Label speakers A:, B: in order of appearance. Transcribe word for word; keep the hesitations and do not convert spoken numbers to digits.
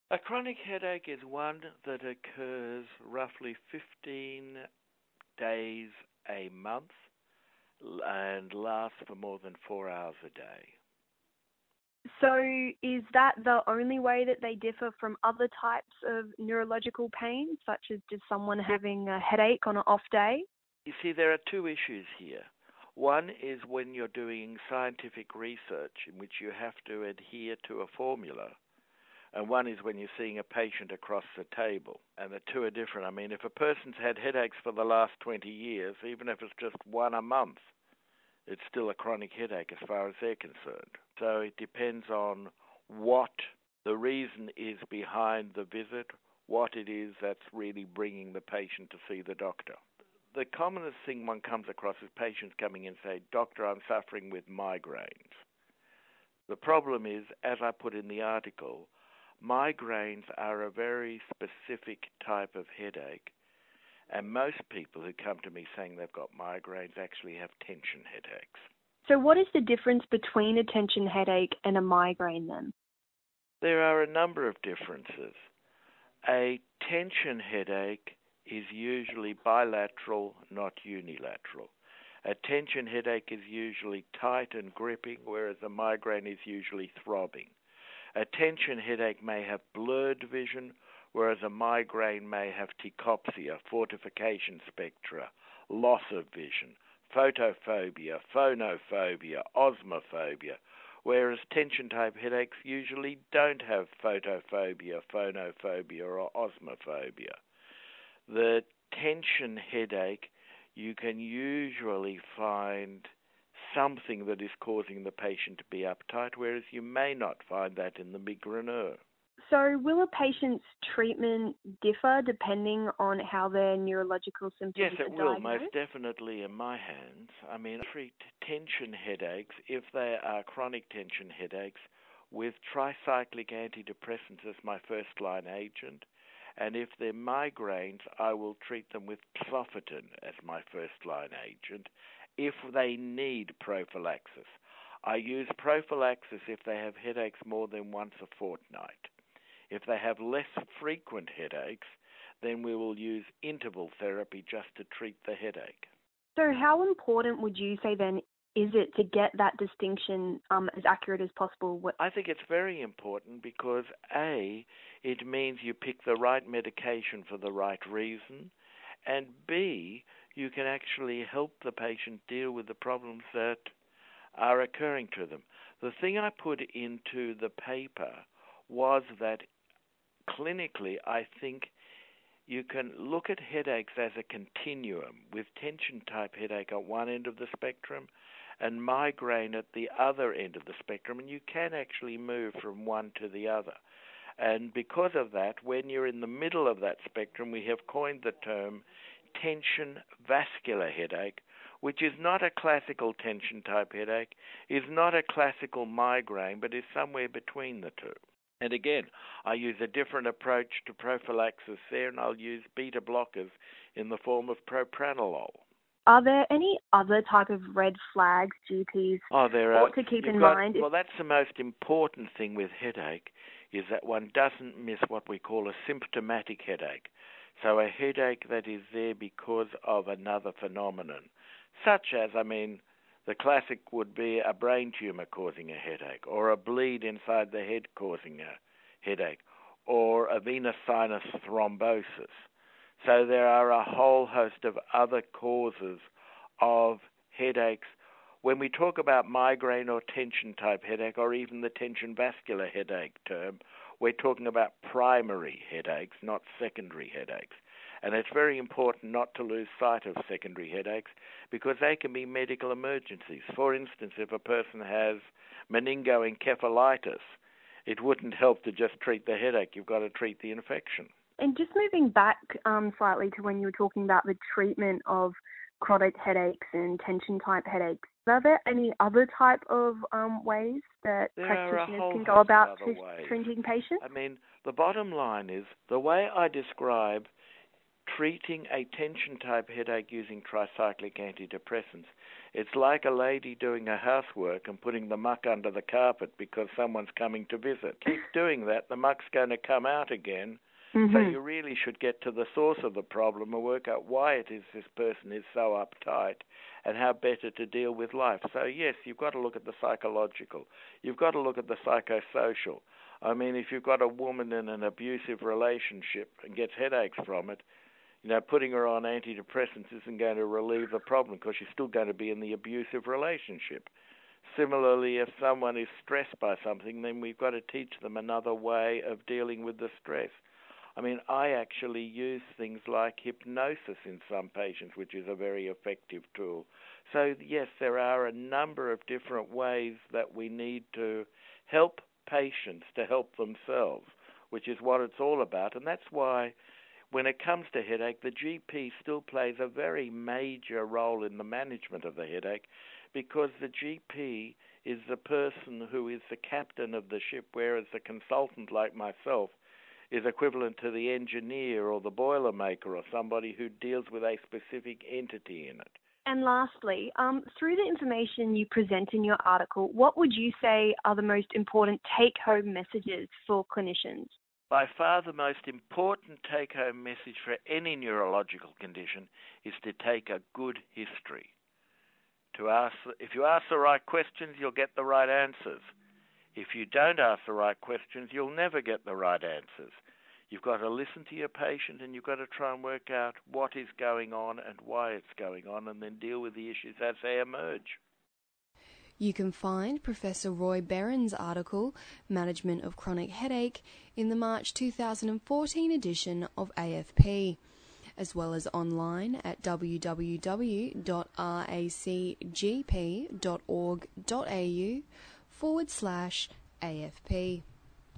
A: A chronic headache is one that occurs roughly fifteen days a month and lasts for more than four hours a day.
B: So is that the only way that they differ from other types of neurological pain, such as just someone having a headache on an off day?
A: You see, there are two issues here. One is when you're doing scientific research in which you have to adhere to a formula, and one is when you're seeing a patient across the table, and the two are different. I mean, if a person's had headaches for the last twenty years, even if it's just one a month, it's still a chronic headache as far as they're concerned. So it depends on what the reason is behind the visit, what it is that's really bringing the patient to see the doctor. The commonest thing one comes across is patients coming in and say, "Doctor, I'm suffering with migraines." The problem is, as I put in the article, migraines are a very specific type of headache, and most people who come to me saying they've got migraines actually have tension headaches.
B: So what is the difference between a tension headache and a migraine then?
A: There are a number of differences. A tension headache is usually bilateral, not unilateral. A tension headache is usually tight and gripping, whereas a migraine is usually throbbing. A tension headache may have blurred vision, whereas a migraine may have tachopsia, fortification spectra, loss of vision, photophobia, phonophobia, osmophobia, whereas tension-type headaches usually don't have photophobia, phonophobia, or osmophobia. The tension headache, you can usually find something that is causing the patient to be uptight, whereas you may not find that in the migraineur.
B: So will a patient's treatment differ depending on how their neurological symptoms
A: Yes,
B: are
A: it will,
B: diagnosed?
A: most definitely in my hands. I mean, I treat tension headaches, if they are chronic tension headaches, with tricyclic antidepressants as my first-line agent. And if they're migraines, I will treat them with clofetin as my first-line agent if they need prophylaxis. I use prophylaxis if they have headaches more than once a fortnight. If they have less frequent headaches, then we will use interval therapy just to treat the headache.
B: So how important would you say then is it to get that distinction um, as accurate as possible?
A: I think it's very important because, A, it means you pick the right medication for the right reason, and B, you can actually help the patient deal with the problems that are occurring to them. The thing I put into the paper was that clinically, I think you can look at headaches as a continuum, with tension-type headache at one end of the spectrum and migraine at the other end of the spectrum, and you can actually move from one to the other. And because of that, when you're in the middle of that spectrum, we have coined the term tension vascular headache, which is not a classical tension-type headache, is not a classical migraine, but is somewhere between the two. And again, I use a different approach to prophylaxis there, and I'll use beta blockers in the form of propranolol.
B: Are there any other type of red flags G Ps
A: oh, there
B: ought
A: are,
B: to keep in
A: got,
B: mind?
A: Well, that's the most important thing with headache, is that one doesn't miss what we call a symptomatic headache. So a headache that is there because of another phenomenon, such as, I mean, the classic would be a brain tumor causing a headache, or a bleed inside the head causing a headache, or a venous sinus thrombosis. So there are a whole host of other causes of headaches. When we talk about migraine or tension-type headache, or even the tension vascular headache term, we're talking about primary headaches, not secondary headaches. And it's very important not to lose sight of secondary headaches because they can be medical emergencies. For instance, if a person has meningoencephalitis, it wouldn't help to just treat the headache. You've got to treat the infection.
B: And just moving back um, slightly to when you were talking about the treatment of chronic headaches and tension-type headaches, are there any other type of um, ways that
A: there
B: practitioners can go
A: host
B: about
A: of
B: t- treating patients?
A: I mean, the bottom line is the way I describe treating a tension-type headache using tricyclic antidepressants. It's like a lady doing her housework and putting the muck under the carpet because someone's coming to visit. Keep doing that, the muck's going to come out again. Mm-hmm. So you really should get to the source of the problem and work out why it is this person is so uptight and how better to deal with life. So yes, you've got to look at the psychological. You've got to look at the psychosocial. I mean, if you've got a woman in an abusive relationship and gets headaches from it, you know, putting her on antidepressants isn't going to relieve the problem because she's still going to be in the abusive relationship. Similarly, if someone is stressed by something, then we've got to teach them another way of dealing with the stress. I mean, I actually use things like hypnosis in some patients, which is a very effective tool. So, yes, there are a number of different ways that we need to help patients to help themselves, which is what it's all about. And that's why when it comes to headache, the G P still plays a very major role in the management of the headache because the G P is the person who is the captain of the ship, whereas the consultant like myself is equivalent to the engineer or the boilermaker or somebody who deals with a specific entity in it.
B: And lastly, um, through the information you present in your article, what would you say are the most important take-home messages for clinicians?
A: By far the most important take-home message for any neurological condition is to take a good history. To ask, if you ask the right questions, you'll get the right answers. If you don't ask the right questions, you'll never get the right answers. You've got to listen to your patient and you've got to try and work out what is going on and why it's going on and then deal with the issues as they emerge.
C: You can find Professor Roy Berens' article, Management of Chronic Headache, in the March two thousand fourteen edition of A F P, as well as online at w w w dot racgp dot org dot a u forward slash A F P.